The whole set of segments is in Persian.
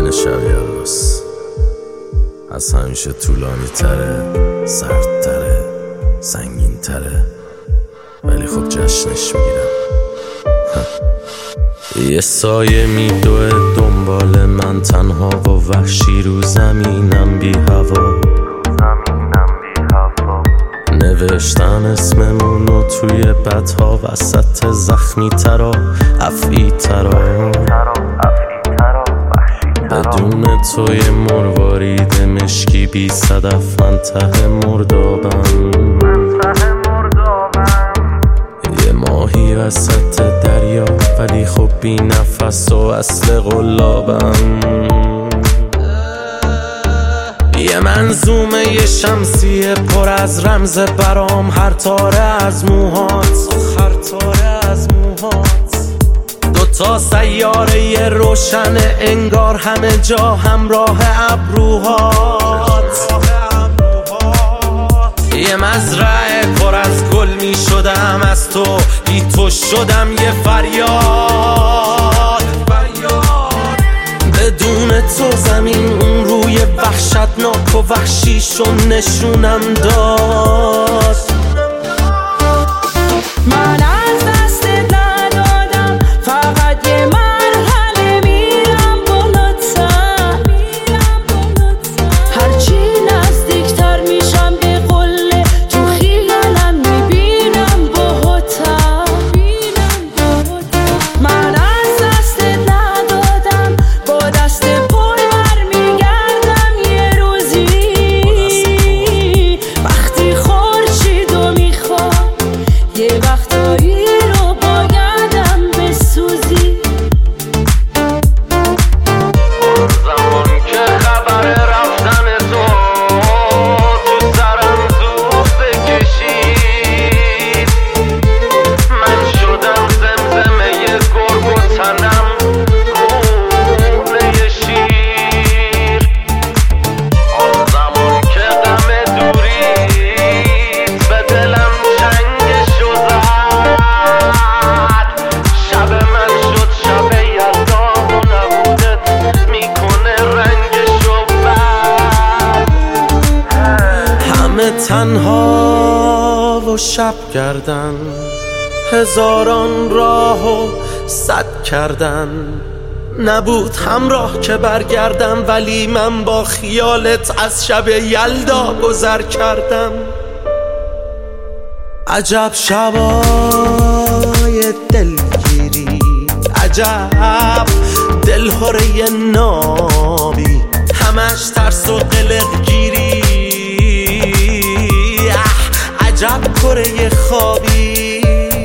پایان شب یلداست، از همیشه طولانی تره، سردتره، سنگین تره، ولی خب جشنش میگیرم. یه سایه میدوه دنبال من تنها و وحشی رو زمینم بی هوا. نوشتن اسممونو توی بدها وسط زخمی ترا افعی ترا. بدون توی مروارید مشکی بی صدف من ته مردابم. یه ماهی وسط دریا ولی خب بی نفس و اصل قلابم. یه منظومه یه شمسیه پر از رمز برام، هر تاره از موهات، هر تاره از موهات. دوتا سیاره یه روشن انگار همه جا همراه ابروهات. یه مزرعه پر از گل می شدم از تو، بی تو شدم یه فریاد. بدون تو زمین اون روی وحشتناک و وحشیشو نشونم داد. من از دستت ندادم، فقط یه مرحله میرم بالاتر. هرچی نزدیکتر میشم به قله تو خیالم میبینم باهاتر. من از دستت ندادم، با دست پر برمیگردم یه روزی. وقتی خورشیدو میخوام یه وقتایی رو بایدم بسوزی. زمان که خبر رفتن تو سرم زود بکشید، من شدم زمزمه گرگ و تنم گونه شیر. آن زمان که غم دوریت به دلم چنگشو زد، شب من شد شب یلدا و نبودت میکنه رنگشو بد. همه تنها و شب کردن، هزاران راه و صد کردن. نبود همراه که برگردم ولی من با خیالت از شب یلدا گذر کردم. عجب شبای دلگیری، عجب دلهوره نابی، همش ترس و قلق گیری. عجب کره خوابی.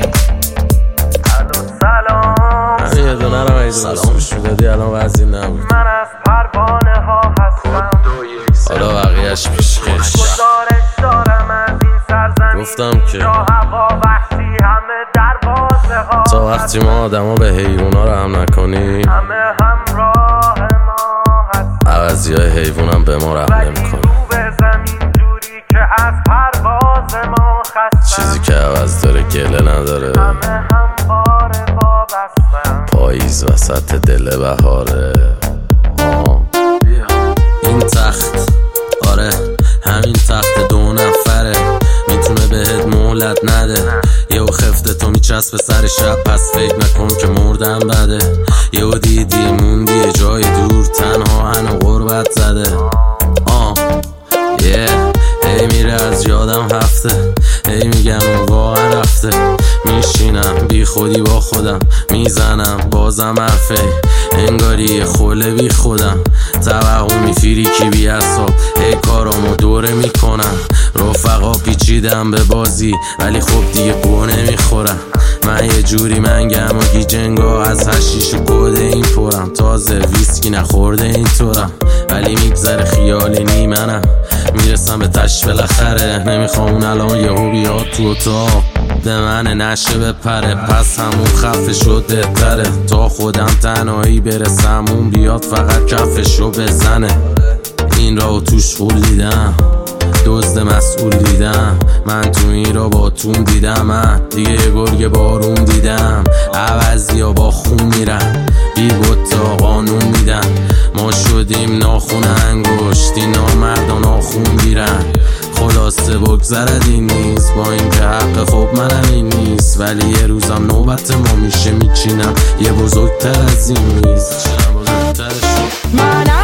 سلام، یه دونه رو ایزو بسوش میدادی الان وزی نبود. من از پروانه ها هستم، حالا بقیهش پیش خیش. گزارش دارم از این سرزمین، گفتم که جا هوا وحشی همه دروازه ها. تا وقتی ما آدما به حیوونا رحم نکنیم، همه همراه ما هست، عوضی های حیوون هم به ما رحم نمیکنه. رو به زمین جوری که از پرواز ما خستم. چیزی که عوض داره گله نداره. همه همواره وابستم. پاییز وسط دل بهاره. این تخت، آره همین تخت 2 نفره، میتونه بهت مهلت نده. یهو خفته تو میچسبه سر شب، پس فکر نکن که مردم بده. یهو دیدی موندی یه جای دور، تنها هنو غربت زده. هی میره از یادم هفته، هی میگم اون واقعا رفته. میشینم بی خودی با خودم، میزنم بازم حرفه، انگاری یه خوله بی خودم. توقع میفیری کی بی حساب، هی کارامو دوره میکنم. رفقا پیچیدم به بازی ولی خب دیگه گوه نمیخورم. من یه جوری منگم و گیجنگا، از هشیش و گوده این پرم. تازه ویسکی نخورده این طورم، ولی میگذره خیال نیمنم. میرسم به تش بالاخره، نمیخوام اون الان یهو بیاد تو اتاق به من نشه بپره. پس همون خفه شده تره، تا خودم تنهایی برسم اون بیاد فقط کفشو بزنه. این راو توش خول دیدم، دزد مسئول دیدم. من تو این را با تون دیدم، من دیگه یه گرگ بارون دیدم. عوضی ها با خون میرن، بی بوتا قانون میدن. ما شدیم ناخون انگشتی، نامردان آخون گیرن. خلاصه بگذرد این نیست، با این که حق خب منم این نیست، ولی یه روزم نوبت ما میشه میچینم یه بزرگتر از این نیست. منم